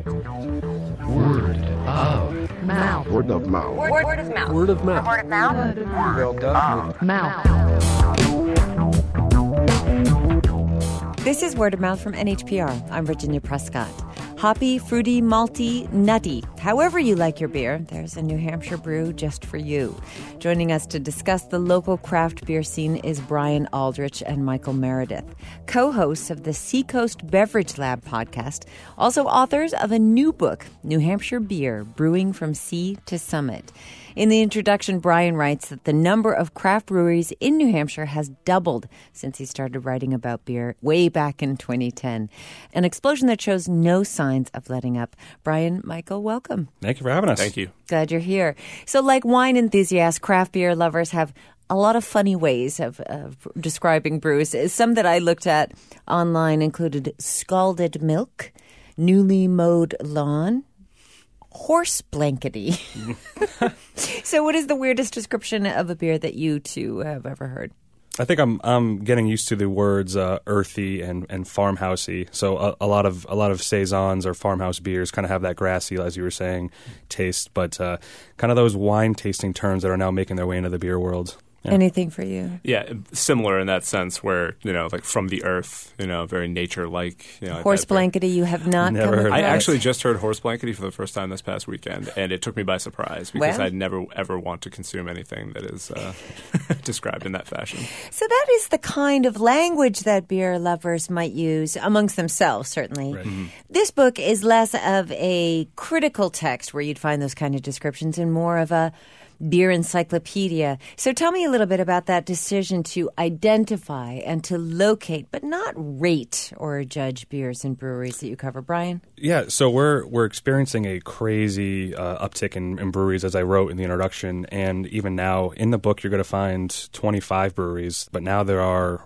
Word of mouth. Word of mouth. Word of mouth. Word of mouth. Word of mouth. Well done. Mouth. This is Word of Mouth from NHPR. I'm Virginia Prescott. Hoppy, fruity, malty, nutty. However you like your beer, there's a New Hampshire brew just for you. Joining us to discuss the local craft beer scene is Brian Aldrich and Michael Meredith, co-hosts of the Seacoast Beverage Lab podcast, also authors of a new book, New Hampshire Beer, Brewing from Sea to Summit. In the introduction, Brian writes that the number of craft breweries in New Hampshire has doubled since he started writing about beer way back in 2010. An explosion that shows no signs of letting up. Brian, Michael, welcome. Thank you for having us. Thank you. Glad you're here. So like wine enthusiasts, craft beer lovers have a lot of funny ways of describing brews. Some that I looked at online included scalded milk, newly mowed lawn, horse blankety. So what is the weirdest description of a beer that you two have ever heard? I think I'm getting used to the words earthy and farmhousey. So a lot of saisons or farmhouse beers kind of have that grassy, as you were saying, taste. But kind of those wine tasting terms that are now making their way into the beer world. Yeah. Anything for you? Yeah, similar in that sense where, like from the earth, very nature-like. Horse blankety you have not Never come heard across? I actually just heard horse blankety for the first time this past weekend, and it took me by surprise because Well. I'd never, ever want to consume anything that is described in that fashion. So that is the kind of language that beer lovers might use amongst themselves, certainly. Right. Mm-hmm. This book is less of a critical text where you'd find those kind of descriptions and more of a beer encyclopedia. So tell me a little bit about that decision to identify and to locate, but not rate or judge beers and breweries that you cover. Brian? Yeah, so we're experiencing a crazy uptick in breweries, as I wrote in the introduction, and even now in the book you're going to find 25 breweries, but now there are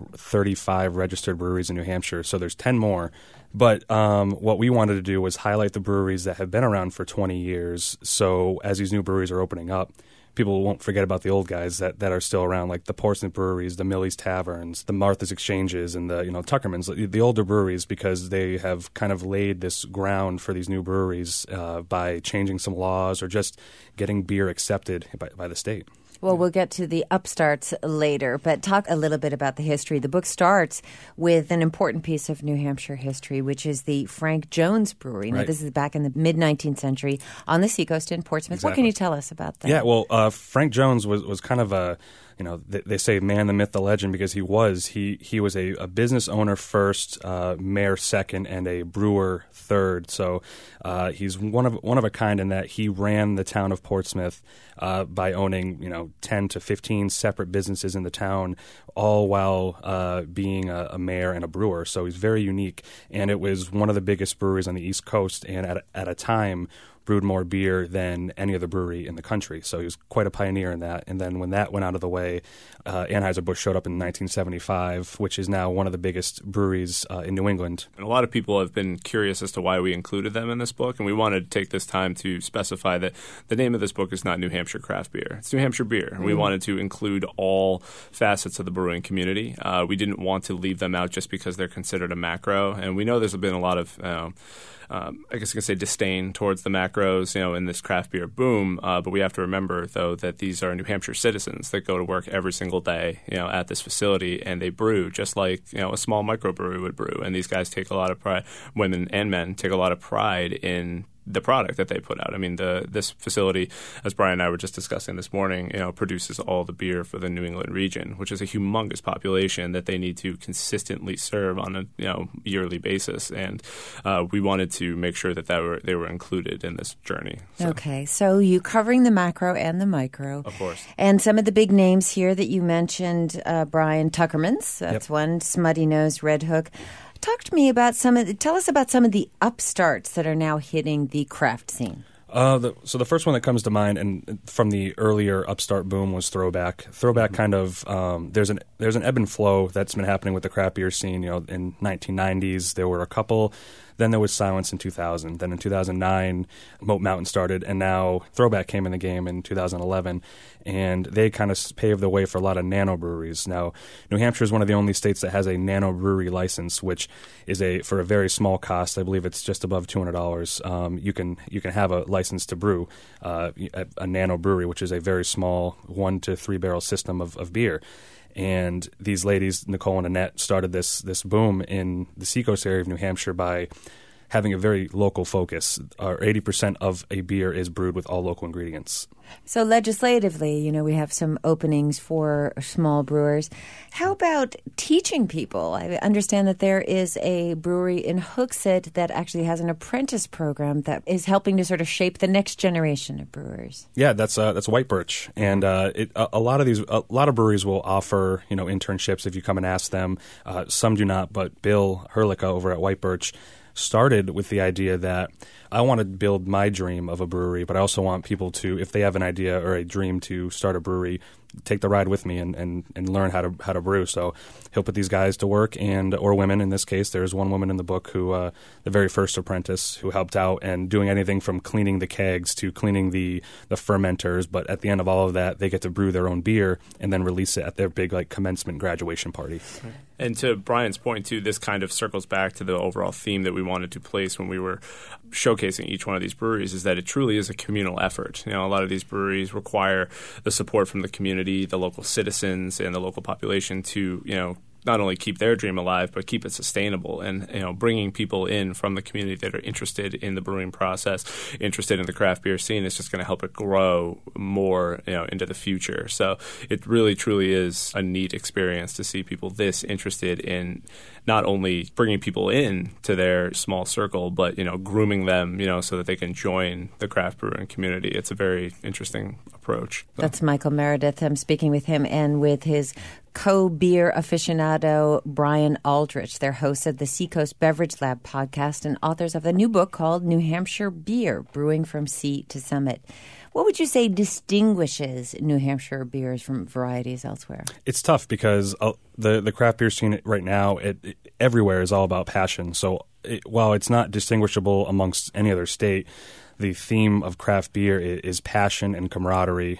35 registered breweries in New Hampshire, so there's 10 more. But what we wanted to do was highlight the breweries that have been around for 20 years, so as these new breweries are opening up, people won't forget about the old guys that are still around, like the Portsmouth Breweries, the Millie's Taverns, the Martha's Exchanges, and the Tuckerman's, the older breweries, because they have kind of laid this ground for these new breweries by changing some laws or just getting beer accepted by the state. Well, we'll get to the upstarts later, but talk a little bit about the history. The book starts with an important piece of New Hampshire history, which is the Frank Jones Brewery. Now, Right. this is back in the mid-19th century on the Seacoast in Portsmouth. Exactly. What can you tell us about that? Yeah, well, Frank Jones was kind of a, they say man, the myth, the legend, because he was a business owner first, mayor second, and a brewer third. So he's one of a kind in that he ran the town of Portsmouth by owning 10 to 15 separate businesses in the town, all while being a mayor and a brewer. So he's very unique, and it was one of the biggest breweries on the East Coast, and at a time brewed more beer than any other brewery in the country. So he was quite a pioneer in that. And then when that went out of the way, Anheuser-Busch showed up in 1975, which is now one of the biggest breweries in New England. And a lot of people have been curious as to why we included them in this book, and we wanted to take this time to specify that the name of this book is not New Hampshire Craft Beer. It's New Hampshire Beer. And we wanted to include all facets of the brewing community. We didn't want to leave them out just because they're considered a macro. And we know there's been a lot of I guess you could say disdain towards the macros, in this craft beer boom. But we have to remember, though, that these are New Hampshire citizens that go to work every single day, at this facility, and they brew just like, a small microbrewery would brew. And these guys take a lot of pride, women and men take a lot of pride in the product that they put out. I mean, this facility, as Brian and I were just discussing this morning, produces all the beer for the New England region, which is a humongous population that they need to consistently serve on a yearly basis. And we wanted to make sure that they were included in this journey. So. Okay, so you covering the macro and the micro. Of course. And some of the big names here that you mentioned, Brian, Tuckerman's, that's one, Smutty Nose, Red Hook. Tell us about some of the upstarts that are now hitting the craft scene. So the first one that comes to mind, and from the earlier upstart boom, was Throwback. Throwback kind of there's an ebb and flow that's been happening with the craft beer scene. In 1990s, there were a couple Then there was silence in 2000. Then in 2009, Moat Mountain started, and now Throwback came in the game in 2011, and they kind of paved the way for a lot of nano breweries. Now, New Hampshire is one of the only states that has a nano brewery license, which is for a very small cost. I believe it's just above $200. You can have a license to brew a nano brewery, which is a very small 1 to 3 barrel system of beer. And these ladies, Nicole and Annette, started this boom in the Seacoast area of New Hampshire by having a very local focus. 80% of a beer is brewed with all local ingredients. So legislatively, we have some openings for small brewers. How about teaching people? I understand that there is a brewery in Hooksett that actually has an apprentice program that is helping to sort of shape the next generation of brewers. Yeah, that's White Birch, and a lot of breweries will offer internships if you come and ask them. Some do not, but Bill Herlicka over at White Birch started with the idea that I want to build my dream of a brewery, but I also want people to, if they have an idea or a dream to start a brewery, take the ride with me and learn how to brew. So he'll put these guys to work, or women in this case. There's one woman in the book who, the very first apprentice, who helped out and doing anything from cleaning the kegs to cleaning the fermenters. But at the end of all of that, they get to brew their own beer and then release it at their big commencement graduation party. Right. And to Brian's point, too, this kind of circles back to the overall theme that we wanted to place when we were showcasing each one of these breweries, is that it truly is a communal effort. A lot of these breweries require the support from the community, the local citizens, and the local population to, not only keep their dream alive, but keep it sustainable. And, bringing people in from the community that are interested in the brewing process, interested in the craft beer scene, is just going to help it grow more, into the future. So it really, truly is a neat experience to see people this interested in not only bringing people in to their small circle, but, grooming them, so that they can join the craft brewing community. It's a very interesting approach. That's Michael Meredith. I'm speaking with him and with his co-beer aficionado Brian Aldrich. They're hosts of the Seacoast Beverage Lab podcast and authors of the new book called New Hampshire Beer, Brewing from Sea to Summit. What would you say distinguishes New Hampshire beers from varieties elsewhere? It's tough because the craft beer scene right now, everywhere is all about passion. So while it's not distinguishable amongst any other state, the theme of craft beer is passion and camaraderie.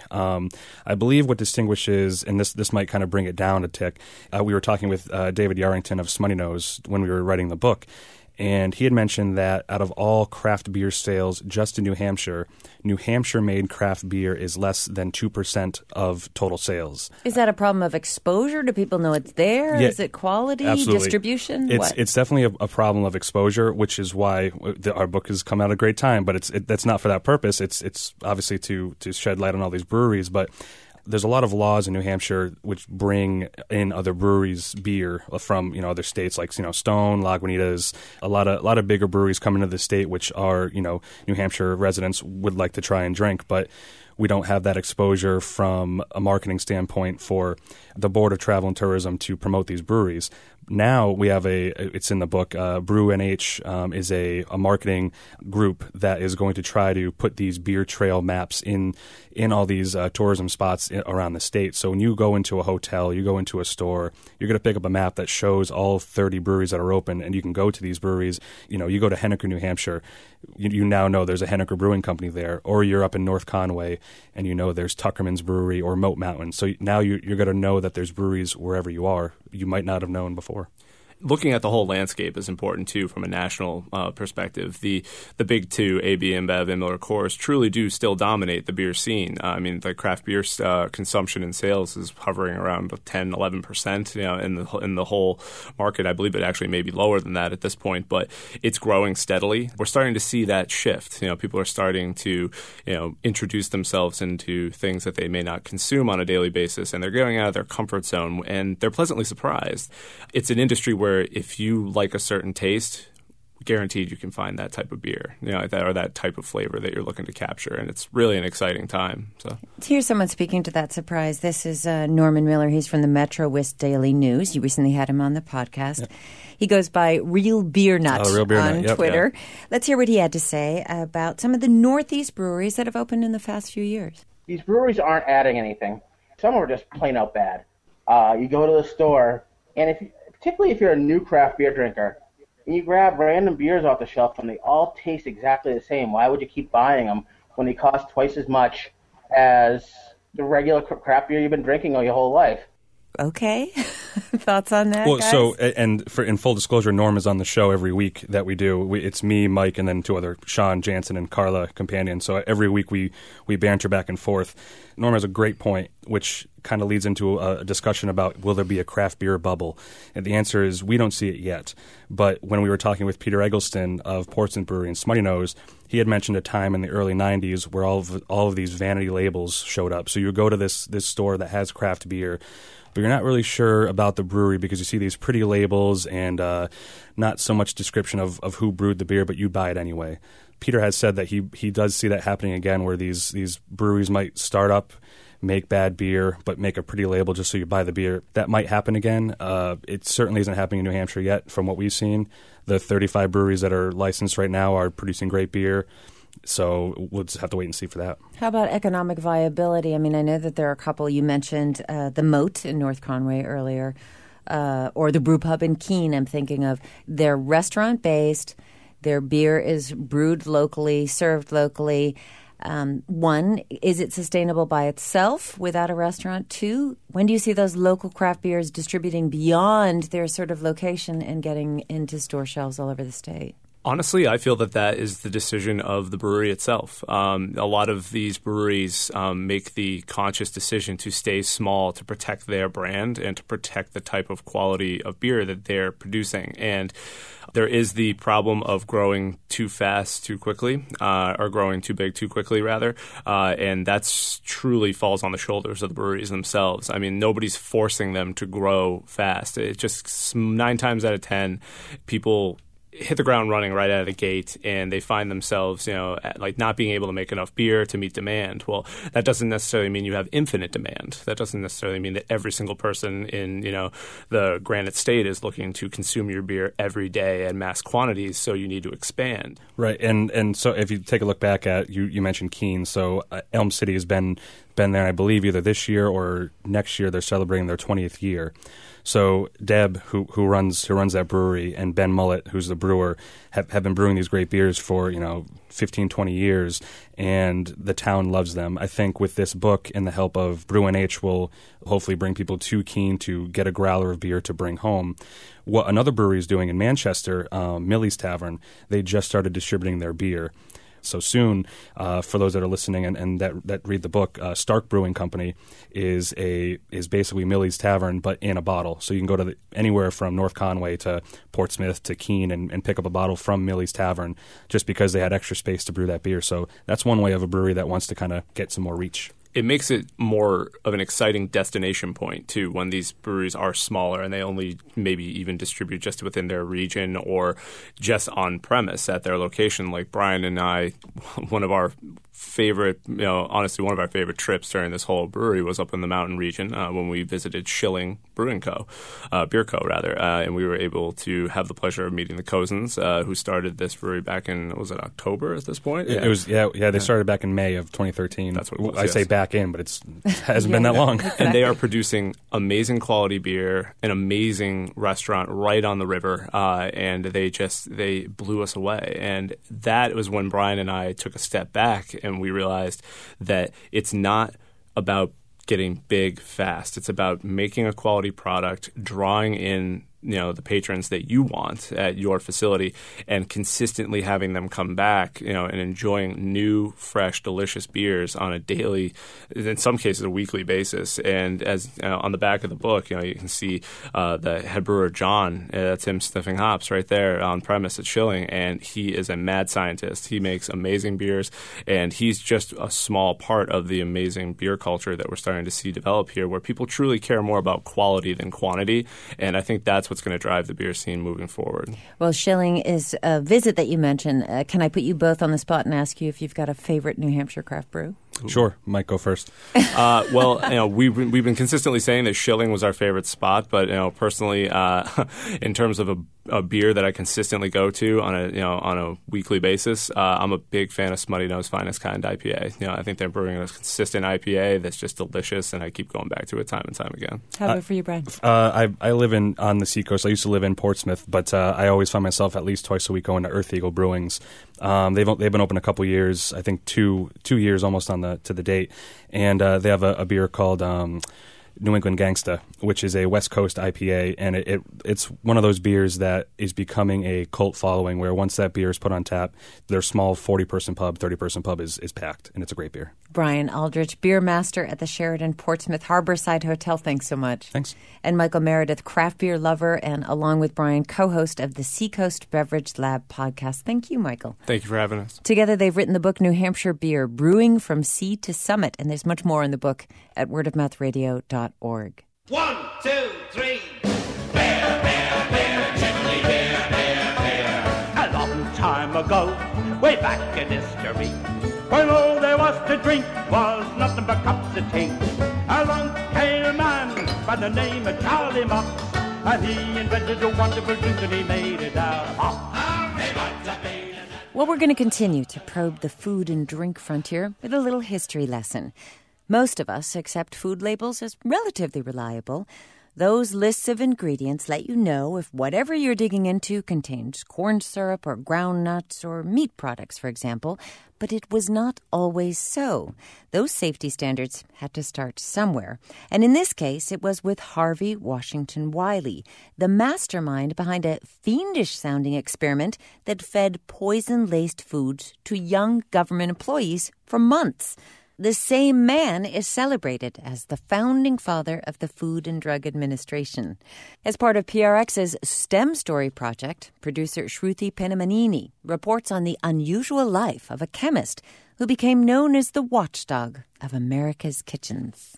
I believe what distinguishes, and this might kind of bring it down a tick, we were talking with David Yarrington of Smutty Nose when we were writing the book, and he had mentioned that out of all craft beer sales just in New Hampshire-made craft beer is less than 2% of total sales. Is that a problem of exposure? Do people know it's there? Yeah, is it quality, absolutely. distribution? It's definitely a problem of exposure, which is why our book has come out at a great time. But that's not for that purpose. It's obviously to shed light on all these breweries, but there's a lot of laws in New Hampshire which bring in other breweries' beer from other states, like Stone, Lagunitas. A lot of bigger breweries come into the state, which are New Hampshire residents would like to try and drink, but we don't have that exposure from a marketing standpoint for the Board of Travel and Tourism to promote these breweries. Now we have it's in the book, Brew NH is a marketing group that is going to try to put these beer trail maps in all these tourism spots around the state. So when you go into a hotel, you go into a store, you're going to pick up a map that shows all 30 breweries that are open, and you can go to these breweries. You go to Henniker, New Hampshire, you now know there's a Henniker Brewing Company there, or you're up in North Conway, and there's Tuckerman's Brewery or Moat Mountain. So now you're going to know that there's breweries wherever you are you might not have known before. Looking at the whole landscape is important, too, from a national perspective. The big two, AB InBev and Miller Coors, truly do still dominate the beer scene. The craft beer consumption and sales is hovering around 10, 11%, in the whole market. I believe it actually may be lower than that at this point, but it's growing steadily. We're starting to see that shift. People are starting to, introduce themselves into things that they may not consume on a daily basis, and they're going out of their comfort zone, and they're pleasantly surprised. It's an industry where if you like a certain taste, guaranteed you can find that type of beer, or that type of flavor that you're looking to capture, and it's really an exciting time. So here's someone speaking to that surprise. This is Norman Miller. He's from the Metro West Daily News. You recently had him on the podcast. Yep. He goes by Real Beer Nut on Twitter. Yep. Let's hear what he had to say about some of the Northeast breweries that have opened in the past few years. These breweries aren't adding anything. Some are just plain out bad. You go to the store, and particularly if you're a new craft beer drinker, And you grab random beers off the shelf, and they all taste exactly the same. Why would you keep buying them when they cost twice as much as the regular craft beer you've been drinking all your whole life? Okay. Thoughts on that, Well, guys? so, and in full disclosure, Norm is on the show every week that we do. It's me, Mike, and then two other, Sean, Jansen, and Carla, companion. So every week we banter back and forth. Norm has a great point, which kind of leads into a discussion about will there be a craft beer bubble? And the answer is we don't see it yet. But when we were talking with Peter Eggleston of Portsmouth Brewery and Smutty Nose, he had mentioned a time in the early 90s where all of these vanity labels showed up. So you go to this store that has craft beer, but you're not really sure about the brewery because you see these pretty labels and not so much description of who brewed the beer, but you buy it anyway. Peter has said that he does see that happening again, where these breweries might start up, make bad beer, but make a pretty label just so you buy the beer. That might happen again. It certainly isn't happening in New Hampshire yet from what we've seen. The 35 breweries that are licensed right now are producing great beer. So we'll just have to wait and see for that. How about economic viability? I mean, I know that there are a couple. You mentioned the Moat in North Conway earlier, or the Brew Pub in Keene, I'm thinking of. They're restaurant-based. Their beer is brewed locally, served locally. One, is it sustainable by itself without a restaurant? Two, when do you see those local craft beers distributing beyond their sort of location and getting into store shelves all over the state? Honestly, I feel that is the decision of the brewery itself. A lot of these breweries make the conscious decision to stay small to protect their brand and to protect the type of quality of beer that they're producing. And there is the problem of growing too fast too quickly, or growing too big too quickly, rather. And that's truly falls on the shoulders of the breweries themselves. I mean, nobody's forcing them to grow fast. It just 9 times out of 10, people hit the ground running right out of the gate, and they find themselves, like not being able to make enough beer to meet demand. Well, that doesn't necessarily mean you have infinite demand. That doesn't necessarily mean that every single person in, the Granite State is looking to consume your beer every day in mass quantities, so you need to expand. Right, and so if you take a look back at, you mentioned Keene, so Elm City has been there, I believe, either this year or next year. They're celebrating their 20th year. So Deb, who runs that brewery, and Ben Mullet, who's the brewer, have been brewing these great beers for 15, 20 years, and the town loves them. I think with this book and the help of Brew NH will hopefully bring people to Keene to get a growler of beer to bring home. What another brewery is doing in Manchester, Millie's Tavern, they just started distributing their beer. So soon, for those that are listening and that read the book, Stark Brewing Company is basically Millie's Tavern, but in a bottle. So you can go to anywhere from North Conway to Portsmouth to Keene and pick up a bottle from Millie's Tavern just because they had extra space to brew that beer. So that's one way of a brewery that wants to kind of get some more reach. It makes it more of an exciting destination point, too, when these breweries are smaller and they only maybe even distribute just within their region or just on premise at their location. Like Brian and I, one of our favorite trips during this whole brewery was up in the mountain region when we visited Schilling Brewing Co., Beer Co., rather, and we were able to have the pleasure of meeting the Cozens, who started this brewery back in, was it October at this point? Yeah. It was, they started back in May of 2013. That's what it was, I say back in, but it hasn't been that long. Exactly. And they are producing amazing quality beer, an amazing restaurant right on the river, and they blew us away. And that was when Brian and I took a step back and we realized that it's not about getting big fast. It's about making a quality product, drawing in the patrons that you want at your facility, and consistently having them come back, and enjoying new, fresh, delicious beers on a daily, in some cases a weekly basis. And as on the back of the book, you can see the head brewer John. That's him sniffing hops right there on premise at Schilling, and he is a mad scientist. He makes amazing beers, and he's just a small part of the amazing beer culture that we're starting to see develop here, where people truly care more about quality than quantity. And I think that's what's going to drive the beer scene moving forward. Well, Schilling is a visit that you mentioned. Can I put you both on the spot and ask you if you've got a favorite New Hampshire craft brew? Sure, Mike, go first. Well, we've been consistently saying that Schilling was our favorite spot, but personally, in terms of a beer that I consistently go to on a weekly basis, I'm a big fan of Smutty Nose Finest Kind IPA. I think they're brewing a consistent IPA that's just delicious, and I keep going back to it time and time again. How about for you, Brian? I live on the seacoast. I used to live in Portsmouth, but I always find myself at least twice a week going to Earth Eagle Brewings. They've been open a couple years, I think two years almost to the date, and they have a beer called New England Gangsta, which is a West Coast IPA, and it's one of those beers that is becoming a cult following, where once that beer is put on tap, their small 40-person pub, 30-person pub is packed, and it's a great beer. Brian Aldrich, beer master at the Sheraton Portsmouth Harborside Hotel. Thanks so much. Thanks. And Michael Meredith, craft beer lover, and along with Brian, co-host of the Seacoast Beverage Lab podcast. Thank you, Michael. Thank you for having us. Together, they've written the book New Hampshire Beer, Brewing from Sea to Summit, and there's much more in the book at wordofmouthradio.org. 1, 2, 3. Beer, beer, beer, generally beer, beer, beer. A long time ago, way back in history, when all there was to drink was nothing but cups of tea. Along came a man by the name of Charlie Mox, and he invented a wonderful drink and he made it out of hops. Well, we're going to continue to probe the food and drink frontier with a little history lesson. Most of us accept food labels as relatively reliable. Those lists of ingredients let you know if whatever you're digging into contains corn syrup or ground nuts or meat products, for example. But it was not always so. Those safety standards had to start somewhere. And in this case, it was with Harvey Washington Wiley, the mastermind behind a fiendish-sounding experiment that fed poison-laced foods to young government employees for months. The same man is celebrated as the founding father of the Food and Drug Administration. As part of PRX's STEM Story project, producer Shruti Penamanini reports on the unusual life of a chemist who became known as the watchdog of America's kitchens.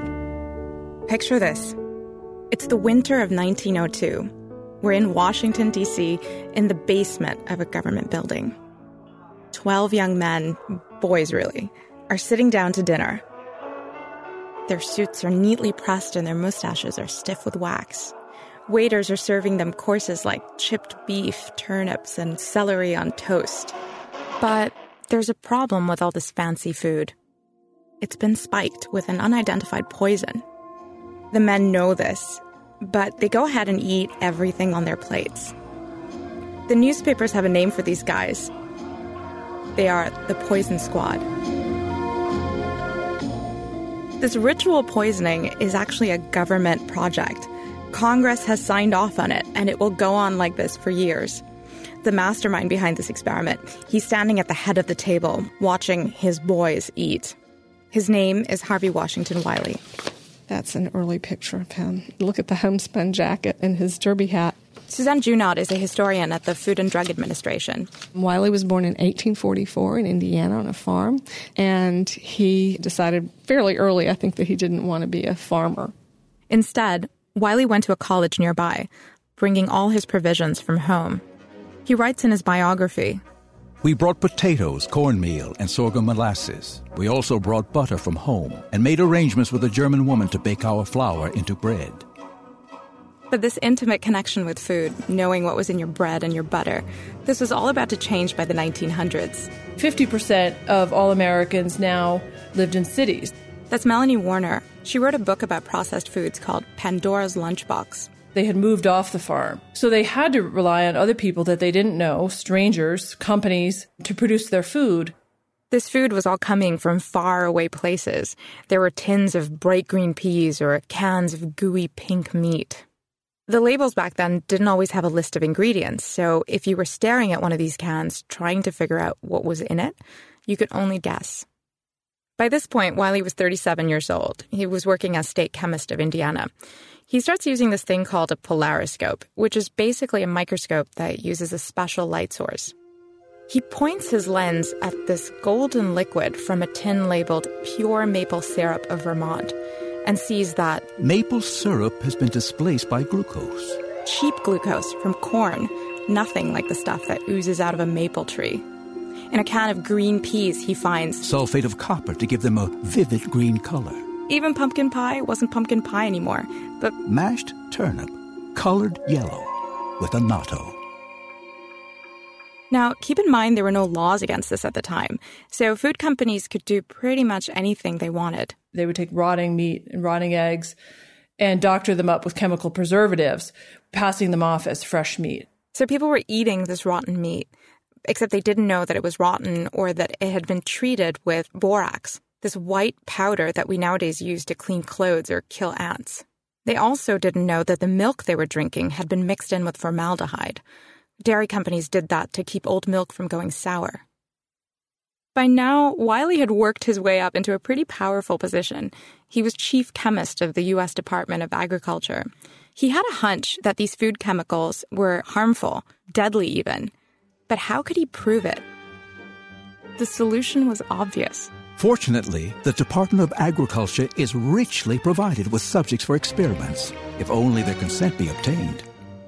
Picture this. It's the winter of 1902. We're in Washington, D.C., in the basement of a government building. 12 young men, boys really, are sitting down to dinner. Their suits are neatly pressed and their mustaches are stiff with wax. Waiters are serving them courses like chipped beef, turnips, and celery on toast. But there's a problem with all this fancy food. It's been spiked with an unidentified poison. The men know this, but they go ahead and eat everything on their plates. The newspapers have a name for these guys. They are the Poison Squad. This ritual poisoning is actually a government project. Congress has signed off on it, and it will go on like this for years. The mastermind behind this experiment, he's standing at the head of the table, watching his boys eat. His name is Harvey Washington Wiley. That's an early picture of him. Look at the homespun jacket and his derby hat. Suzanne Junod is a historian at the Food and Drug Administration. Wiley was born in 1844 in Indiana on a farm, and he decided fairly early, I think, that he didn't want to be a farmer. Instead, Wiley went to a college nearby, bringing all his provisions from home. He writes in his biography, "We brought potatoes, cornmeal, and sorghum molasses. We also brought butter from home and made arrangements with a German woman to bake our flour into bread." But this intimate connection with food, knowing what was in your bread and your butter, this was all about to change by the 1900s. 50% of all Americans now lived in cities. That's Melanie Warner. She wrote a book about processed foods called Pandora's Lunchbox. They had moved off the farm, so they had to rely on other people that they didn't know, strangers, companies, to produce their food. This food was all coming from far away places. There were tins of bright green peas or cans of gooey pink meat. The labels back then didn't always have a list of ingredients, so if you were staring at one of these cans trying to figure out what was in it, you could only guess. By this point, Wiley was 37 years old. He was working as state chemist of Indiana. He starts using this thing called a polariscope, which is basically a microscope that uses a special light source. He points his lens at this golden liquid from a tin labeled Pure Maple Syrup of Vermont and sees that maple syrup has been displaced by glucose. Cheap glucose from corn, nothing like the stuff that oozes out of a maple tree. In a can of green peas, he finds sulfate of copper to give them a vivid green color. Even pumpkin pie wasn't pumpkin pie anymore, but Mashed turnip, colored yellow, with annatto. Now, keep in mind there were no laws against this at the time, so food companies could do pretty much anything they wanted. They would take rotting meat and rotting eggs and doctor them up with chemical preservatives, passing them off as fresh meat. So people were eating this rotten meat, except they didn't know that it was rotten or that it had been treated with borax, this white powder that we nowadays use to clean clothes or kill ants. They also didn't know that the milk they were drinking had been mixed in with formaldehyde. Dairy companies did that to keep old milk from going sour. By now, Wiley had worked his way up into a pretty powerful position. He was chief chemist of the U.S. Department of Agriculture. He had a hunch that these food chemicals were harmful, deadly even. But how could he prove it? The solution was obvious. Fortunately, the Department of Agriculture is richly provided with subjects for experiments, if only their consent be obtained.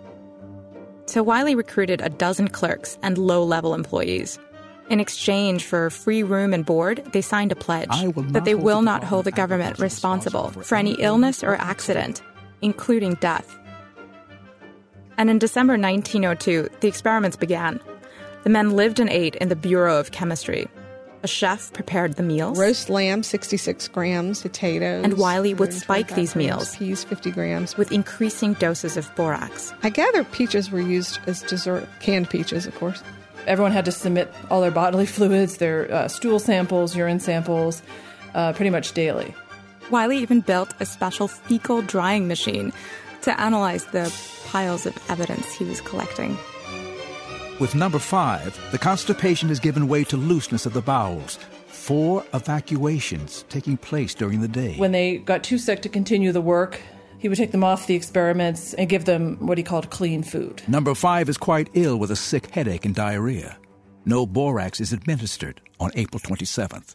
So Wiley recruited a dozen clerks and low-level employees. In exchange for free room and board, they signed a pledge that they will not hold the government responsible for any illness or accident, including death. And in December 1902, the experiments began. The men lived and ate in the Bureau of Chemistry. A chef prepared the meals. Roast lamb, 66 grams, potatoes. And Wiley would spike these meals. Peas, 50 grams. With increasing doses of borax. I gather peaches were used as dessert. Canned peaches, of course. Everyone had to submit all their bodily fluids, their stool samples, urine samples, pretty much daily. Wiley even built a special fecal drying machine to analyze the piles of evidence he was collecting. With number 5, the constipation has given way to looseness of the bowels. 4 evacuations taking place during the day. When they got too sick to continue the work, he would take them off the experiments and give them what he called clean food. Number 5 is quite ill with a sick headache and diarrhea. No borax is administered on April 27th.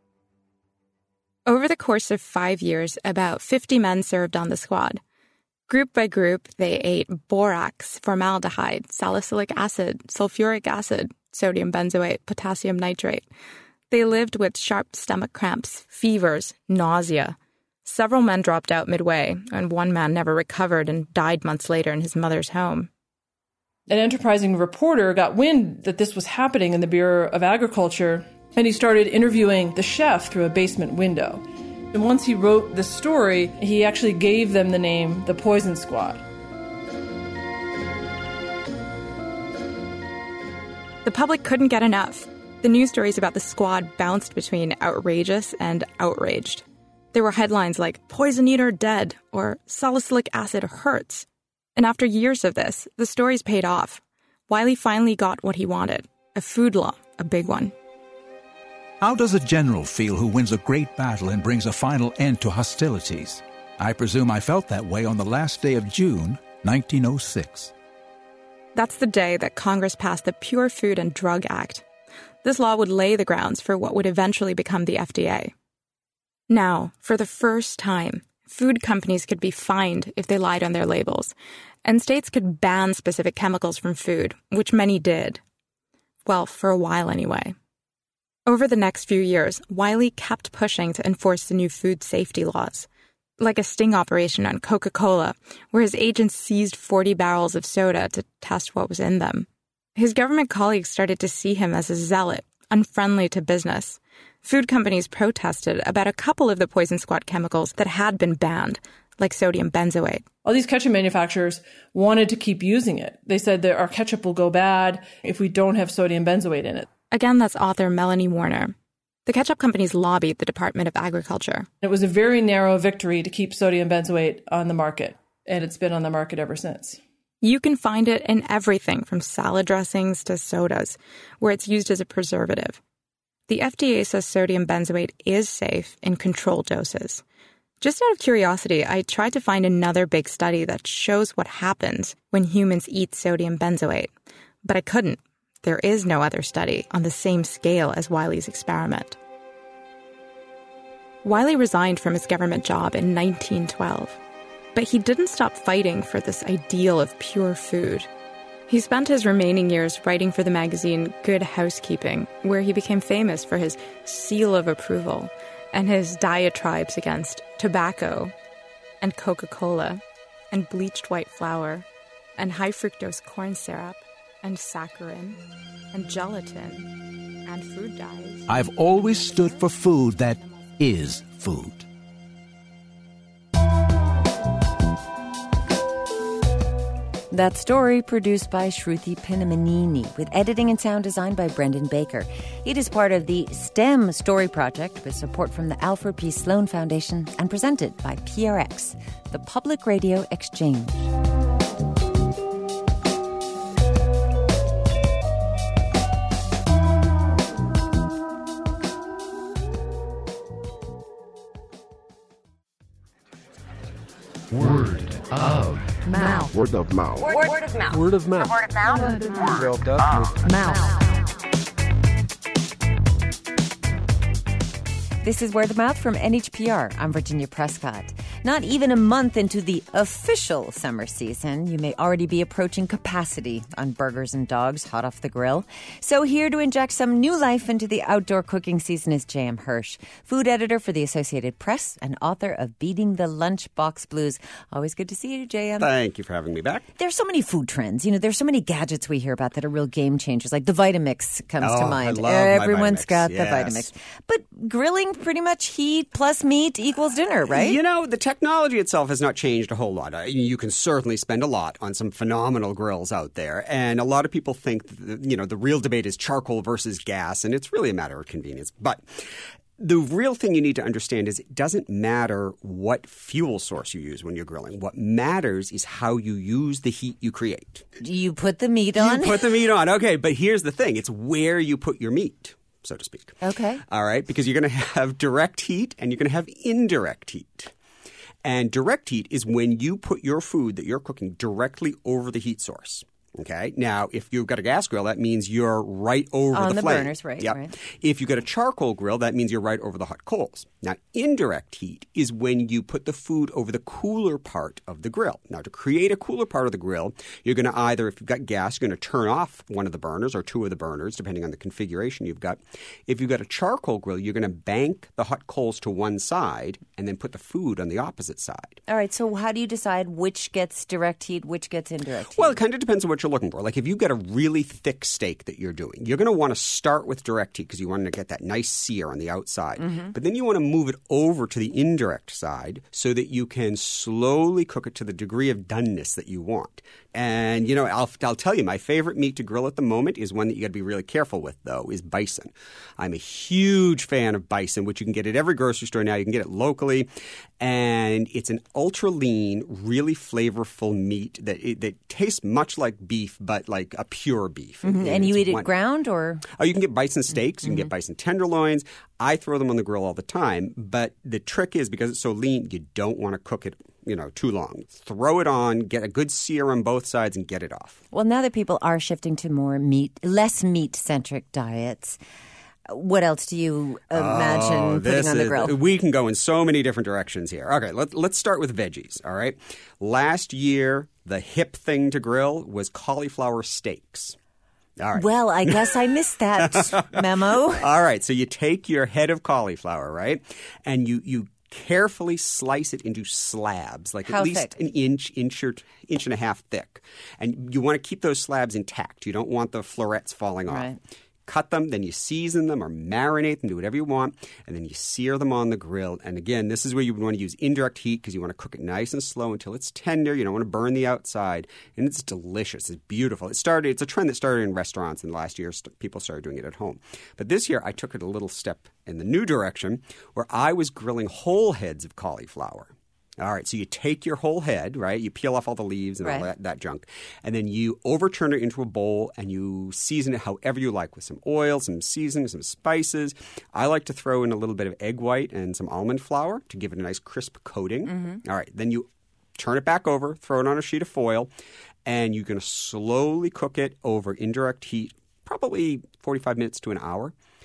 Over the course of 5 years, about 50 men served on the squad. Group by group, they ate borax, formaldehyde, salicylic acid, sulfuric acid, sodium benzoate, potassium nitrate. They lived with sharp stomach cramps, fevers, nausea. Several men dropped out midway, and one man never recovered and died months later in his mother's home. An enterprising reporter got wind that this was happening in the Bureau of Agriculture, and he started interviewing the chef through a basement window. And once he wrote the story, he actually gave them the name the Poison Squad. The public couldn't get enough. The news stories about the squad bounced between outrageous and outraged. There were headlines like, "Poison Eater Dead," or "Salicylic Acid Hurts." And after years of this, the stories paid off. Wiley finally got what he wanted, a food law, a big one. How does a general feel who wins a great battle and brings a final end to hostilities? I presume I felt that way on the last day of June, 1906. That's the day that Congress passed the Pure Food and Drug Act. This law would lay the grounds for what would eventually become the FDA. Now, for the first time, food companies could be fined if they lied on their labels, and states could ban specific chemicals from food, which many did. Well, for a while anyway. Over the next few years, Wiley kept pushing to enforce the new food safety laws. Like a sting operation on Coca-Cola, where his agents seized 40 barrels of soda to test what was in them. His government colleagues started to see him as a zealot, unfriendly to business. Food companies protested about a couple of the Poison Squad chemicals that had been banned, like sodium benzoate. All these ketchup manufacturers wanted to keep using it. They said that our ketchup will go bad if we don't have sodium benzoate in it. Again, that's author Melanie Warner. The ketchup companies lobbied the Department of Agriculture. It was a very narrow victory to keep sodium benzoate on the market, and it's been on the market ever since. You can find it in everything from salad dressings to sodas, where it's used as a preservative. The FDA says sodium benzoate is safe in controlled doses. Just out of curiosity, I tried to find another big study that shows what happens when humans eat sodium benzoate, but I couldn't. There is no other study on the same scale as Wiley's experiment. Wiley resigned from his government job in 1912, but he didn't stop fighting for this ideal of pure food. He spent his remaining years writing for the magazine Good Housekeeping, where he became famous for his seal of approval and his diatribes against tobacco and Coca-Cola and bleached white flour and high fructose corn syrup and saccharin and gelatin and food dyes. I've always stood for food that is food. That story produced by Shruti Pinamanini with editing and sound design by Brendan Baker. It is part of the STEM Story Project with support from the Alfred P. Sloan Foundation and presented by PRX, the Public Radio Exchange. Word of mouth. Word of mouth. Word of mouth. Word of mouth. Word of mouth. Word of mouth. This is Word of Mouth from NHPR. I'm Virginia Prescott. Not even a month into the official summer season, you may already be approaching capacity on burgers and dogs hot off the grill. So here to inject some new life into the outdoor cooking season is J.M. Hirsch, food editor for the Associated Press and author of Beating the Lunchbox Blues. Always good to see you, J.M. Thank you for having me back. There's so many food trends. You know, there's so many gadgets we hear about that are real game changers. Like the Vitamix comes to mind. I love Everyone's my Vitamix. got Yes. the Vitamix. But grilling, pretty much heat plus meat equals dinner, right? You know, the technology itself has not changed a whole lot. You can certainly spend a lot on some phenomenal grills out there. And a lot of people think, the real debate is charcoal versus gas, and it's really a matter of convenience. But the real thing you need to understand is it doesn't matter what fuel source you use when you're grilling. What matters is how you use the heat you create. You put the meat on? You put the meat on. Okay, but here's the thing. It's where you put your meat, so to speak. Okay. All right, because you're going to have direct heat and you're going to have indirect heat. And direct heat is when you put your food that you're cooking directly over the heat source. Okay. Now, if you've got a gas grill, that means you're right over on the the flame. burners, right? Yep. Right. If you've got a charcoal grill, that means you're right over the hot coals. Now, indirect heat is when you put the food over the cooler part of the grill. Now, to create a cooler part of the grill, you're going to either, if you've got gas, you're going to turn off one of the burners or two of the burners, depending on the configuration you've got. If you've got a charcoal grill, you're going to bank the hot coals to one side and then put the food on the opposite side. All right. So how do you decide which gets direct heat, which gets indirect heat? Well, it kind of depends on what you're looking for. Like if you've got a really thick steak that you're doing, you're going to want to start with direct heat because you want to get that nice sear on the outside. Mm-hmm. But then you want to move it over to the indirect side so that you can slowly cook it to the degree of doneness that you want. And, I'll tell you, my favorite meat to grill at the moment is one that you got to be really careful with, though, is bison. I'm a huge fan of bison, which you can get at every grocery store now. You can get it locally. And it's an ultra lean, really flavorful meat that tastes much like beef, but like a pure beef. Mm-hmm. And you eat it ground or? Oh, you can get bison steaks. You can get bison tenderloins. I throw them on the grill all the time. But the trick is, because it's so lean, you don't want to cook it too long. Throw it on, get a good sear on both sides, and get it off. Well, now that people are shifting to less meat-centric diets, what else do you imagine putting on the grill? We can go in so many different directions here. Okay, let's start with veggies, all right? Last year, the hip thing to grill was cauliflower steaks. All right. Well, I guess I missed that memo. All right, so you take your head of cauliflower, right, and you carefully slice it into slabs, like at least an inch and a half thick. And you want to keep those slabs intact. You don't want the florets falling off. Right. Cut them, then you season them or marinate them, do whatever you want, and then you sear them on the grill. And again, this is where you want to use indirect heat because you want to cook it nice and slow until it's tender. You don't want to burn the outside. And it's delicious. It's beautiful. It's a trend that started in restaurants, and last year people started doing it at home. But this year, I took it a little step in the new direction where I was grilling whole heads of cauliflower. All right, so you take your whole head, right? You peel off all the leaves and all that junk. And then you overturn it into a bowl and you season it however you like with some oil, some seasoning, some spices. I like to throw in a little bit of egg white and some almond flour to give it a nice crisp coating. Mm-hmm. All right, then you turn it back over, throw it on a sheet of foil, and you're going to slowly cook it over indirect heat, probably 45 minutes to an hour.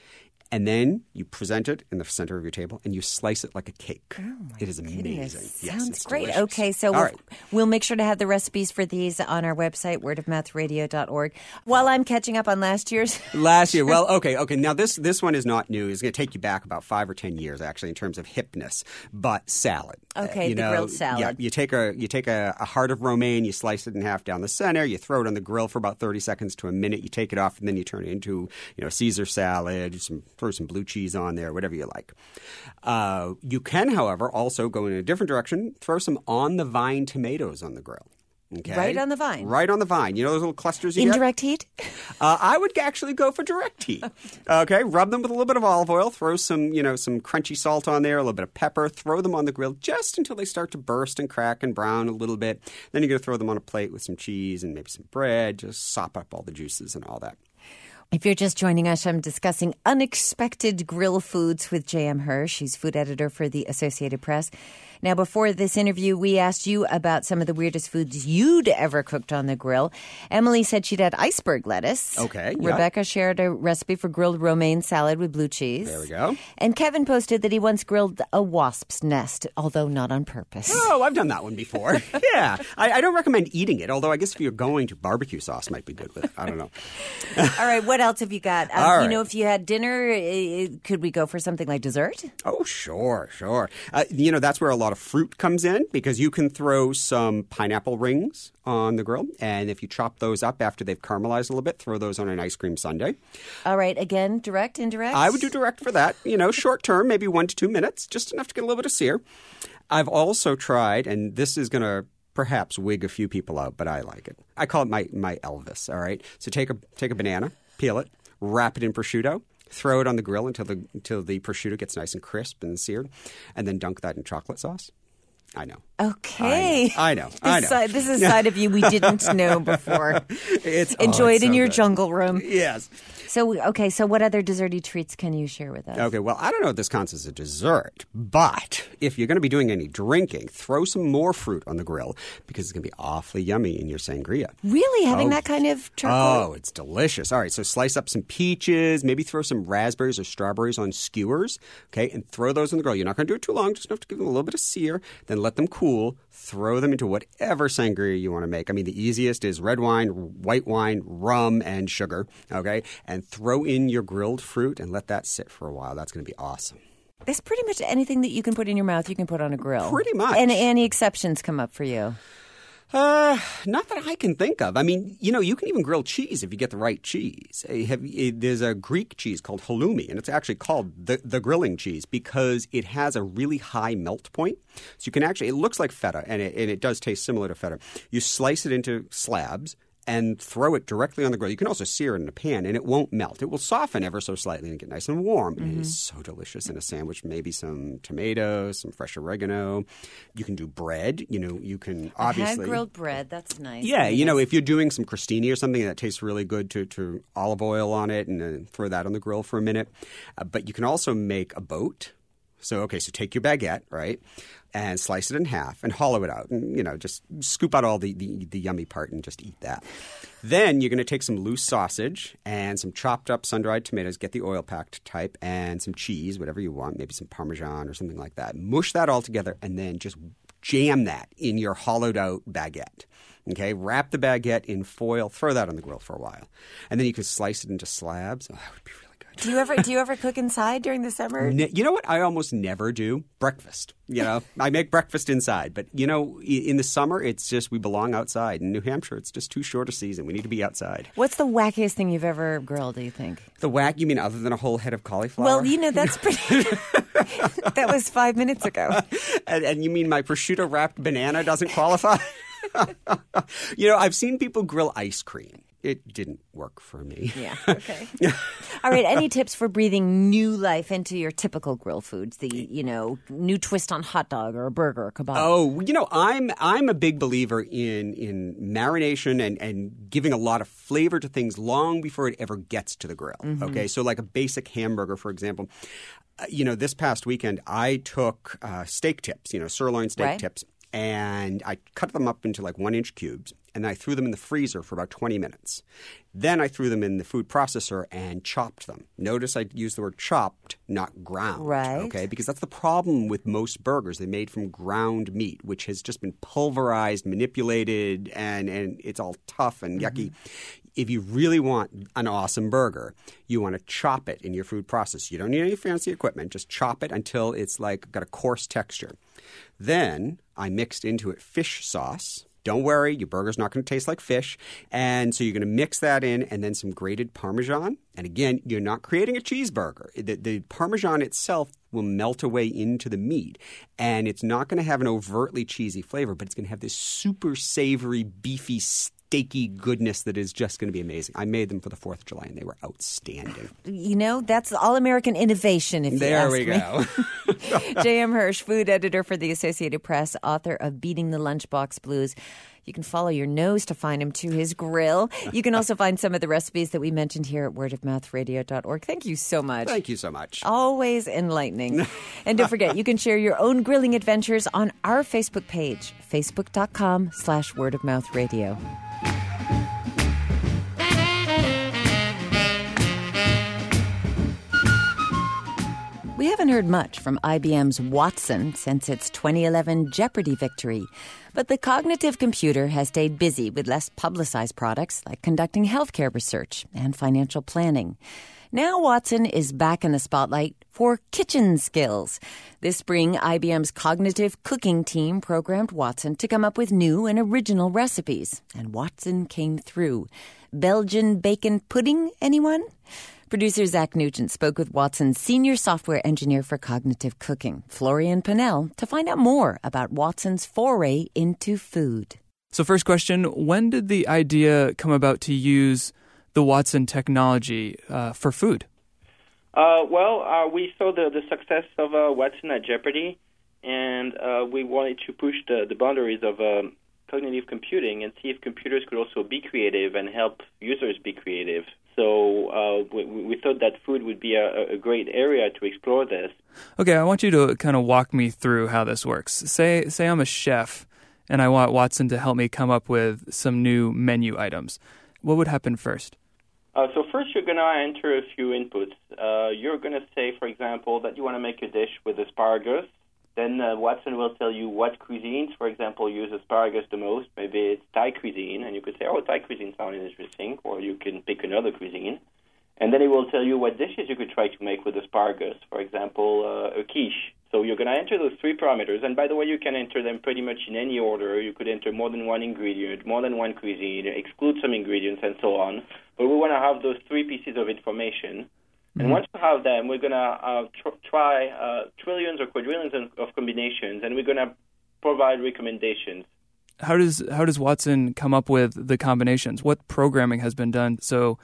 And then you present it in the center of your table, and you slice it like a cake. It is amazing. Goodness. Yes, Sounds it's great. delicious. Okay, so we'll make sure to have the recipes for these on our website, wordofmouthradio.org. While I'm catching up on last year's. Last year. Well, okay. Now, this one is not new. It's going to take you back about 5 or 10 years, actually, in terms of hipness. But salad. Okay, the grilled salad. Yeah, you take a heart of romaine, you slice it in half down the center, you throw it on the grill for about 30 seconds to a minute, you take it off, and then you turn it into Caesar salad, throw some blue cheese on there, whatever you like. You can, however, also go in a different direction, throw some on-the-vine tomatoes on the grill. Okay. Right on the vine. Right on the vine. You know those little clusters you get? Indirect heat? I would actually go for direct heat. Okay. Rub them with a little bit of olive oil. Throw some crunchy salt on there, a little bit of pepper. Throw them on the grill just until they start to burst and crack and brown a little bit. Then you're going to throw them on a plate with some cheese and maybe some bread. Just sop up all the juices and all that. If you're just joining us, I'm discussing unexpected grill foods with J.M. Hirsch. She's food editor for the Associated Press. Now, before this interview, we asked you about some of the weirdest foods you'd ever cooked on the grill. Emily said she'd had iceberg lettuce. Okay. Yeah. Rebecca shared a recipe for grilled romaine salad with blue cheese. There we go. And Kevin posted that he once grilled a wasp's nest, although not on purpose. Oh, I've done that one before. Yeah. I don't recommend eating it, although I guess if you're going to, barbecue sauce might be good with it. I don't know. All right. What else have you got? All right. If you had dinner, could we go for something like dessert? Oh, sure. That's where a lot of fruit comes in because you can throw some pineapple rings on the grill. And if you chop those up after they've caramelized a little bit, throw those on an ice cream sundae. All right. Again, direct, indirect? I would do direct for that. Short term, maybe 1 to 2 minutes, just enough to get a little bit of sear. I've also tried, and this is going to perhaps wig a few people out, but I like it. I call it my Elvis, all right? So take a banana, peel it, wrap it in prosciutto, throw it on the grill until the prosciutto gets nice and crisp and seared, and then dunk that in chocolate sauce. I know. Okay. I know. This is a side of you we didn't know before. Enjoy it in your jungle room. Yes. So what other desserty treats can you share with us? Okay, well, I don't know if this counts as a dessert, but if you're going to be doing any drinking, throw some more fruit on the grill because it's going to be awfully yummy in your sangria. Really? Having that kind of charcoal? Oh, it's delicious. All right, so slice up some peaches, maybe throw some raspberries or strawberries on skewers, okay, and throw those on the grill. You're not going to do it too long, just enough to give them a little bit of sear, then let them cool, throw them into whatever sangria you want to make. I mean, the easiest is red wine, white wine, rum, and sugar, okay, and throw in your grilled fruit and let that sit for a while. That's going to be awesome. There's pretty much anything that you can put in your mouth, you can put on a grill. Pretty much. And any exceptions come up for you? Not that I can think of. I mean, you can even grill cheese if you get the right cheese. There's a Greek cheese called halloumi, and it's actually called the grilling cheese because it has a really high melt point. So you can it looks like feta, and it does taste similar to feta. You slice it into slabs and throw it directly on the grill. You can also sear it in a pan, and it won't melt. It will soften ever so slightly and get nice and warm. Mm-hmm. It is so delicious in a sandwich. Maybe some tomatoes, some fresh oregano. You can do bread. You can obviously... I had grilled bread. That's nice. Yeah, if you're doing some crostini or something that tastes really good to olive oil on it and throw that on the grill for a minute. But you can also make a boat. So take your baguette, right, and slice it in half and hollow it out and, just scoop out all the yummy part and just eat that. Then you're going to take some loose sausage and some chopped up sun-dried tomatoes, get the oil-packed type, and some cheese, whatever you want, maybe some Parmesan or something like that. Mush that all together and then just jam that in your hollowed-out baguette. Okay, wrap the baguette in foil, throw that on the grill for a while. And then you can slice it into slabs. Oh, that would be really good. Do you ever cook inside during the summer? You know what? I almost never do. Breakfast. I make breakfast inside. But, in the summer, it's just we belong outside. In New Hampshire, it's just too short a season. We need to be outside. What's the wackiest thing you've ever grilled, do you think? You mean other than a whole head of cauliflower? Well, that's pretty... That was 5 minutes ago. And you mean my prosciutto-wrapped banana doesn't qualify? I've seen people grill ice cream. It didn't work for me. Yeah, okay. All right, any tips for breathing new life into your typical grill foods? The, new twist on hot dog or a burger or kebab? Oh, I'm a big believer in marination and giving a lot of flavor to things long before it ever gets to the grill. Mm-hmm. Okay, so like a basic hamburger, for example. This past weekend, I took steak tips, sirloin steak tips, and I cut them up into like 1-inch cubes. and I threw them in the freezer for about 20 minutes. Then I threw them in the food processor and chopped them. Notice I used the word chopped, not ground. Right. Okay, because that's the problem with most burgers. They're made from ground meat, which has just been pulverized, manipulated, and it's all tough and yucky. If you really want an awesome burger, you want to chop it in your food processor. You don't need any fancy equipment. Just chop it until it's like got a coarse texture. Then I mixed into it fish sauce. Don't worry, your burger's not going to taste like fish. And so you're going to mix that in and then some grated Parmesan. And again, you're not creating a cheeseburger. The Parmesan itself will melt away into the meat. And it's not going to have an overtly cheesy flavor, but it's going to have this super savory, beefy, steaky goodness that is just going to be amazing. I made them for the 4th of July, and they were outstanding. You know, that's all-American innovation, if you ask me. There we go. J.M. Hirsch, food editor for the Associated Press, author of Beating the Lunchbox Blues. You can follow your nose to find him to his grill. You can also find some of the recipes that we mentioned here at wordofmouthradio.org. Thank you so much. Thank you so much. Always enlightening. And don't forget, you can share your own grilling adventures on our Facebook page, facebook.com/wordofmouthradio. We haven't heard much from IBM's Watson since its 2011 Jeopardy victory, but the cognitive computer has stayed busy with less publicized products like conducting healthcare research and financial planning. Now Watson is back in the spotlight for kitchen skills. This spring, IBM's cognitive cooking team programmed Watson to come up with new and original recipes, and Watson came through. Belgian bacon pudding, anyone? Producer Zach Nugent spoke with Watson's senior software engineer for cognitive cooking, Florian Pinnell, to find out more about Watson's foray into food. So first question, when did the idea come about to use the Watson technology for food? We saw the success of Watson at Jeopardy, and we wanted to push the boundaries of cognitive computing and see if computers could also be creative and help users be creative. So we thought that food would be a great area to explore this. Okay, I want you to kind of walk me through how this works. Say I'm a chef and I want Watson to help me come up with some new menu items. What would happen first? So first you're going to enter a few inputs. You're going to say, for example, that you want to make a dish with asparagus. Then Watson will tell you what cuisines, for example, use asparagus the most. Maybe it's Thai cuisine, and you could say, oh, Thai cuisine sounds interesting, or you can pick another cuisine. And then it will tell you what dishes you could try to make with asparagus, for example, a quiche. So you're going to enter those three parameters, and by the way, you can enter them pretty much in any order. You could enter more than one ingredient, more than one cuisine, exclude some ingredients, and so on. But we want to have those three pieces of information. And once we have them, we're going to try trillions or quadrillions of combinations, and we're going to provide recommendations. How does Watson come up with the combinations? What programming has been done so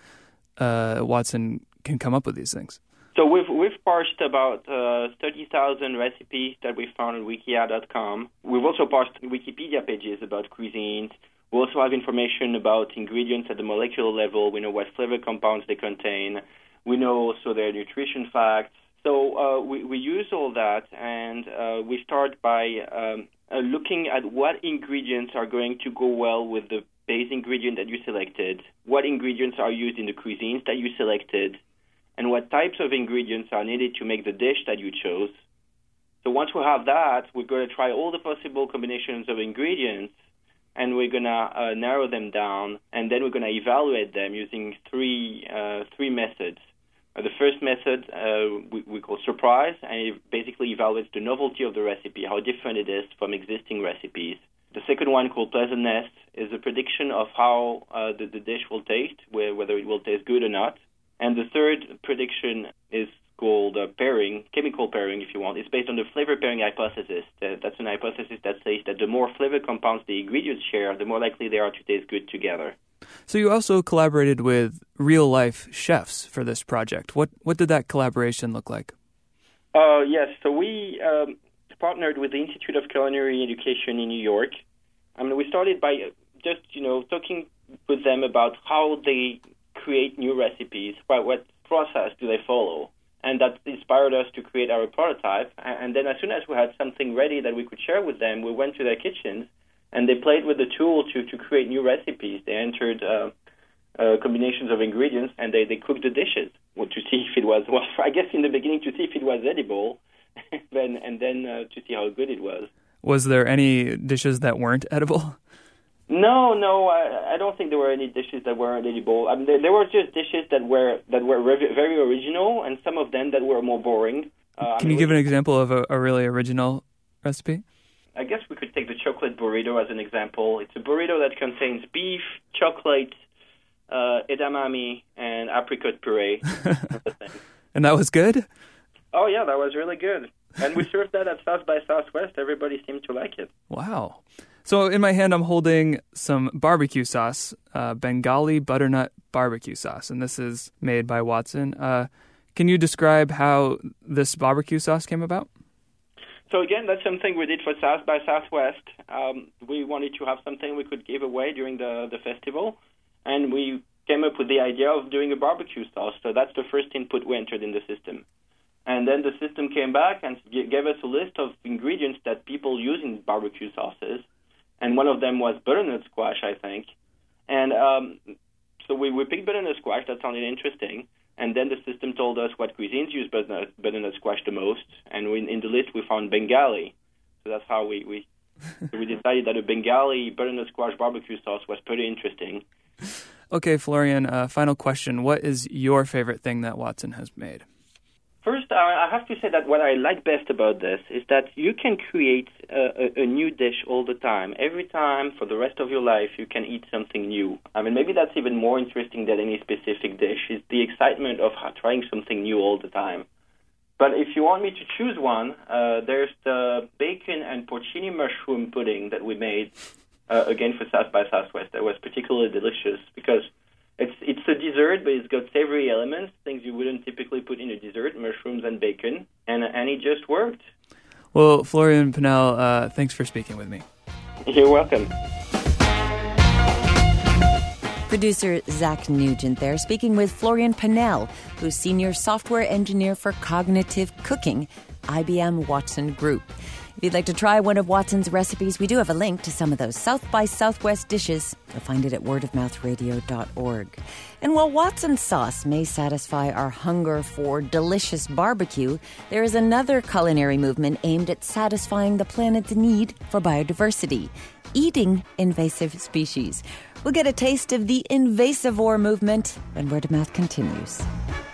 Watson can come up with these things? So we've parsed about 30,000 recipes that we found on wikia.com. We've also parsed Wikipedia pages about cuisines. We also have information about ingredients at the molecular level. We know what flavor compounds they contain. We know also their nutrition facts. So we use all that, and we start by looking at what ingredients are going to go well with the base ingredient that you selected, what ingredients are used in the cuisines that you selected, and what types of ingredients are needed to make the dish that you chose. So once we have that, we're going to try all the possible combinations of ingredients, and we're going to narrow them down, and then we're going to evaluate them using three methods. The first method we call surprise, and it basically evaluates the novelty of the recipe, how different it is from existing recipes. The second one, called pleasantness, is a prediction of how the dish will taste, whether it will taste good or not. And the third prediction is called pairing, chemical pairing if you want. It's based on the flavor pairing hypothesis. That's an hypothesis that says that the more flavor compounds the ingredients share, the more likely they are to taste good together. So you also collaborated with real-life chefs for this project. What did that collaboration look like? Yes, so we partnered with the Institute of Culinary Education in New York. We started by just, talking with them about how they create new recipes, what process do they follow. And that inspired us to create our prototype. And then as soon as we had something ready that we could share with them, we went to their kitchens and they played with the tool to create new recipes. They entered combinations of ingredients, and they cooked the dishes to see if it was, well, I guess in the beginning to see if it was edible, and then to see how good it was. Was there any dishes that weren't edible? No, I don't think there were any dishes that weren't edible. I mean, there were just dishes that were very original, and some of them that were more boring. Can you give an example of a really original recipe? I guess we could take the chocolate burrito as an example. It's a burrito that contains beef, chocolate, edamame, and apricot puree. And that was good? Oh, yeah, that was really good. And we served that at South by Southwest. Everybody seemed to like it. Wow. So in my hand, I'm holding some barbecue sauce, Bengali butternut barbecue sauce, and this is made by Watson. Can you describe how this barbecue sauce came about? So again, that's something we did for South by Southwest. We wanted to have something we could give away during the festival, and we came up with the idea of doing a barbecue sauce. So that's the first input we entered in the system. And then the system came back and gave us a list of ingredients that people use in barbecue sauces. And one of them was butternut squash, I think. And so we picked butternut squash. That sounded interesting. And then the system told us what cuisines use butternut squash the most. And in the list, we found Bengali. So that's how we decided that a Bengali butternut squash barbecue sauce was pretty interesting. Okay, Florian, final question. What is your favorite thing that Watson has made? First, I have to say that what I like best about this is that you can create a new dish all the time. Every time, for the rest of your life, you can eat something new. I mean, maybe that's even more interesting than any specific dish, is the excitement of trying something new all the time. But if you want me to choose one, there's the bacon and porcini mushroom pudding that we made, again, for South by Southwest. That was particularly delicious because it's a dessert, but it's got savory elements, things you wouldn't typically put in a dessert, mushrooms and bacon, and it just worked. Well, Florian Pannell, thanks for speaking with me. You're welcome. Producer Zach Nugent there, speaking with Florian Pannell, who's Senior Software Engineer for Cognitive Cooking, IBM Watson Group. If you'd like to try one of Watson's recipes, we do have a link to some of those South by Southwest dishes. You'll find it at wordofmouthradio.org. And while Watson's sauce may satisfy our hunger for delicious barbecue, there is another culinary movement aimed at satisfying the planet's need for biodiversity, eating invasive species. We'll get a taste of the invasivore movement when Word of Mouth continues.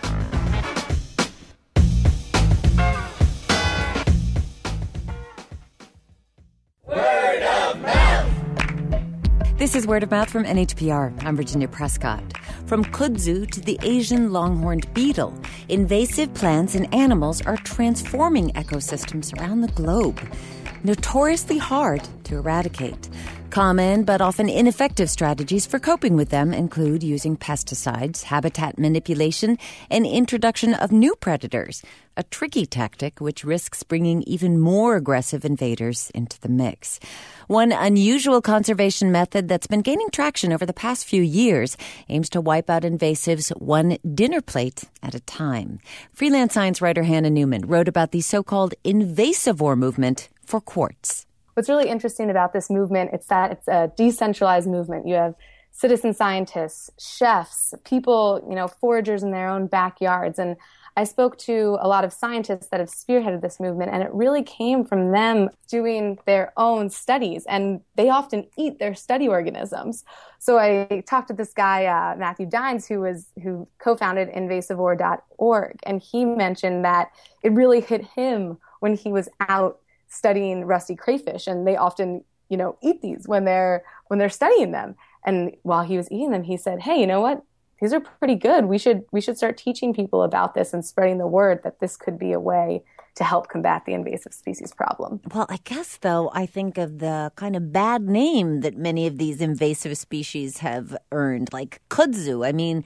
This is Word of Mouth from NHPR. I'm Virginia Prescott. From kudzu to the Asian longhorned beetle, invasive plants and animals are transforming ecosystems around the globe. Notoriously hard to eradicate. Common but often ineffective strategies for coping with them include using pesticides, habitat manipulation, and introduction of new predators, a tricky tactic which risks bringing even more aggressive invaders into the mix. One unusual conservation method that's been gaining traction over the past few years aims to wipe out invasives one dinner plate at a time. Freelance science writer Hannah Newman wrote about the so-called invasivore movement for quartz. What's really interesting about this movement is that it's a decentralized movement. You have citizen scientists, chefs, people, foragers in their own backyards. And I spoke to a lot of scientists that have spearheaded this movement, and it really came from them doing their own studies, and they often eat their study organisms. So I talked to this guy, Matthew Dines, who co-founded invasivore.org, and he mentioned that it really hit him when he was out studying rusty crayfish, and they often, eat these when they're studying them. And while he was eating them, he said, "Hey, you know what? These are pretty good. We should start teaching people about this and spreading the word that this could be a way to help combat the invasive species problem." Well, I guess, though, I think of the kind of bad name that many of these invasive species have earned, like kudzu. I mean,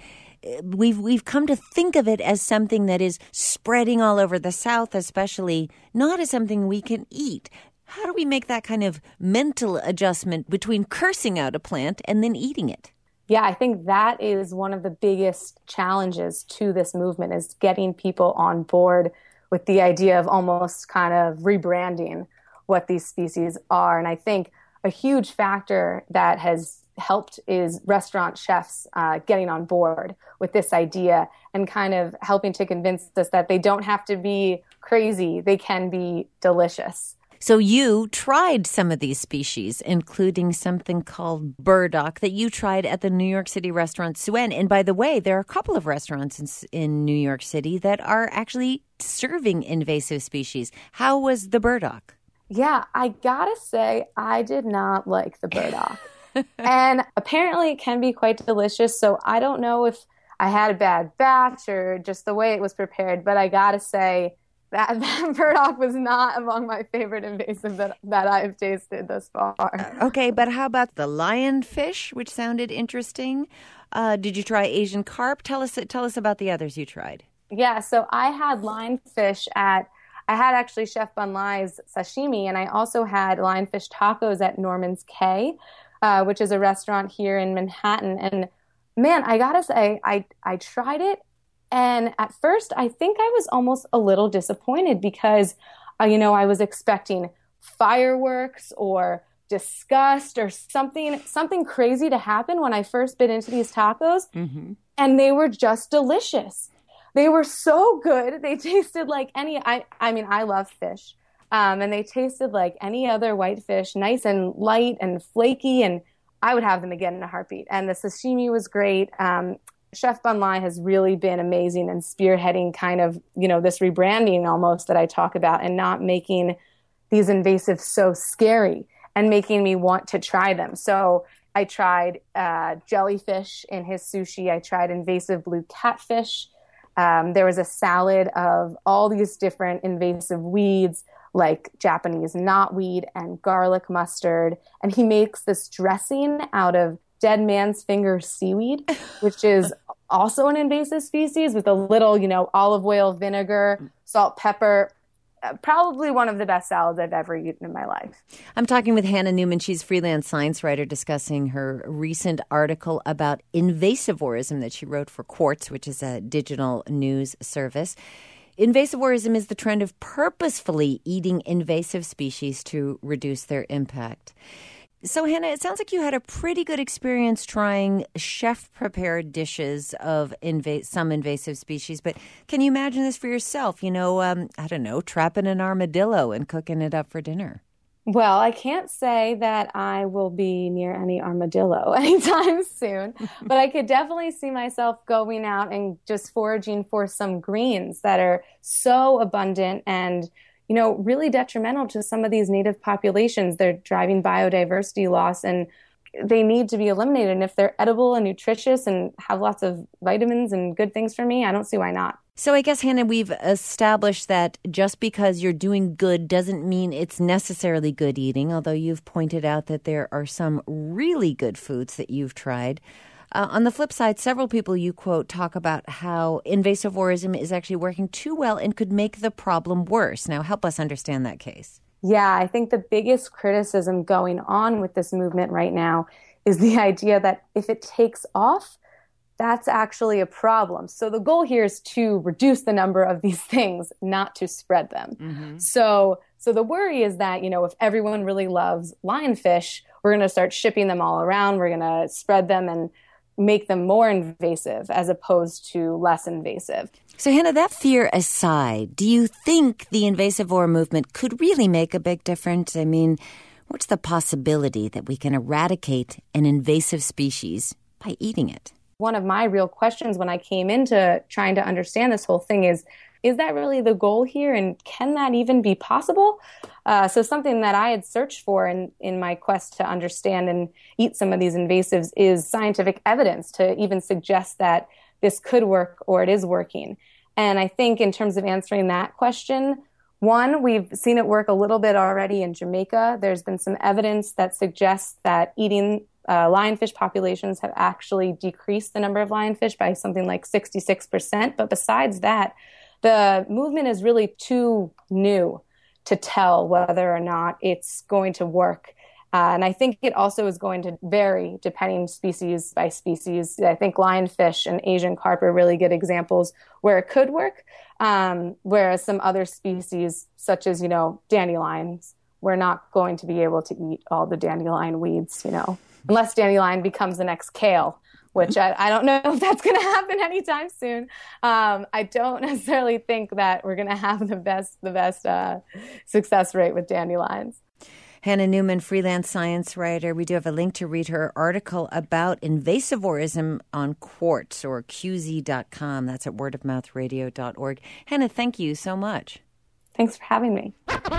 we've come to think of it as something that is spreading all over the South, especially, not as something we can eat. How do we make that kind of mental adjustment between cursing out a plant and then eating it? Yeah, I think that is one of the biggest challenges to this movement, is getting people on board with the idea of almost kind of rebranding what these species are. And I think a huge factor that has helped is restaurant chefs getting on board with this idea and kind of helping to convince us that they don't have to be crazy. They can be delicious. So you tried some of these species, including something called burdock that you tried at the New York City restaurant Suen. And by the way, there are a couple of restaurants in New York City that are actually serving invasive species. How was the burdock? Yeah, I gotta say, I did not like the burdock. And apparently it can be quite delicious. So I don't know if I had a bad batch or just the way it was prepared. But I gotta say, that burdock was not among my favorite invasive that I've tasted thus far. Okay, but how about the lionfish, which sounded interesting? Did you try Asian carp? Tell us about the others you tried. Yeah, so I had lionfish I had actually Chef Bun Lai's sashimi, and I also had lionfish tacos at Norman's Cay, which is a restaurant here in Manhattan. And man, I gotta say, I tried it. And at first, I think I was almost a little disappointed because, I was expecting fireworks or disgust or something crazy to happen when I first bit into these tacos. Mm-hmm. And they were just delicious. They were so good. They tasted like I love fish. And they tasted like any other white fish, nice and light and flaky. And I would have them again in a heartbeat. And the sashimi was great. Chef Bun Lai has really been amazing and spearheading kind of, this rebranding almost that I talk about and not making these invasives so scary and making me want to try them. So I tried jellyfish in his sushi. I tried invasive blue catfish. There was a salad of all these different invasive weeds like Japanese knotweed and garlic mustard. And he makes this dressing out of dead man's finger seaweed, which is also an invasive species with a little, olive oil, vinegar, salt, pepper. Probably one of the best salads I've ever eaten in my life. I'm talking with Hannah Newman. She's a freelance science writer discussing her recent article about invasivorism that she wrote for Quartz, which is a digital news service. Invasivorism is the trend of purposefully eating invasive species to reduce their impact. So, Hannah, it sounds like you had a pretty good experience trying chef-prepared dishes of some invasive species. But can you imagine this for yourself? Trapping an armadillo and cooking it up for dinner. Well, I can't say that I will be near any armadillo anytime soon, but I could definitely see myself going out and just foraging for some greens that are so abundant and really detrimental to some of these native populations. They're driving biodiversity loss and they need to be eliminated. And if they're edible and nutritious and have lots of vitamins and good things for me, I don't see why not. So I guess, Hannah, we've established that just because you're doing good doesn't mean it's necessarily good eating, although you've pointed out that there are some really good foods that you've tried. On the flip side, several people you quote talk about how invasivorism is actually working too well and could make the problem worse. Now, help us understand that case. Yeah, I think the biggest criticism going on with this movement right now is the idea that if it takes off, that's actually a problem. So the goal here is to reduce the number of these things, not to spread them. Mm-hmm. So the worry is that, if everyone really loves lionfish, we're going to start shipping them all around. We're going to spread them and make them more invasive as opposed to less invasive. So, Hannah, that fear aside, do you think the invasivore movement could really make a big difference? I mean, what's the possibility that we can eradicate an invasive species by eating it? One of my real questions when I came into trying to understand this whole thing is that really the goal here? And can that even be possible? So something that I had searched for in my quest to understand and eat some of these invasives is scientific evidence to even suggest that this could work or it is working. And I think in terms of answering that question, one, we've seen it work a little bit already in Jamaica. There's been some evidence that suggests that eating lionfish populations have actually decreased the number of lionfish by something like 66%. But besides that, the movement is really too new to tell whether or not it's going to work. And I think it also is going to vary depending species by species. I think lionfish and Asian carp are really good examples where it could work, whereas some other species, such as, dandelions, we're not going to be able to eat all the dandelion weeds, unless dandelion becomes the next kale, which I don't know if that's going to happen anytime soon. I don't necessarily think that we're going to have the best success rate with dandelions. Hannah Newman, freelance science writer. We do have a link to read her article about invasivorism on Quartz, or QZ.com. That's at wordofmouthradio.org. Hannah, thank you so much. Thanks for having me.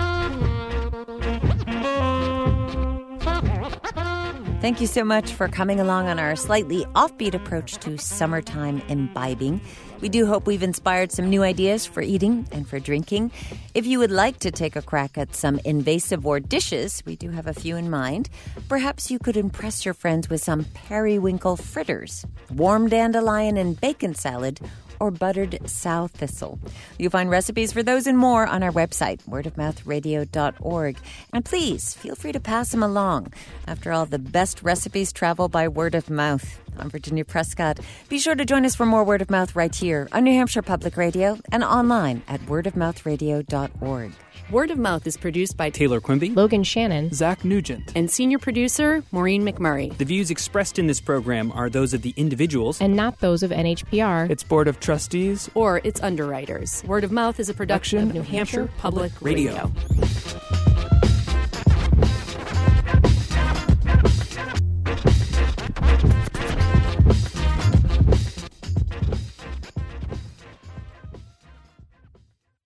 Thank you so much for coming along on our slightly offbeat approach to summertime imbibing. We do hope we've inspired some new ideas for eating and for drinking. If you would like to take a crack at some invasivore dishes, we do have a few in mind. Perhaps you could impress your friends with some periwinkle fritters, warm dandelion and bacon salad, or buttered sow thistle. You'll find recipes for those and more on our website, wordofmouthradio.org. And please, feel free to pass them along. After all, the best recipes travel by word of mouth. I'm Virginia Prescott. Be sure to join us for more Word of Mouth right here on New Hampshire Public Radio and online at wordofmouthradio.org. Word of Mouth is produced by Taylor Quimby, Logan Shannon, Zach Nugent, and senior producer Maureen McMurray. The views expressed in this program are those of the individuals and not those of NHPR, its Board of Trustees, or its underwriters. Word of Mouth is a production of New Hampshire Public Radio.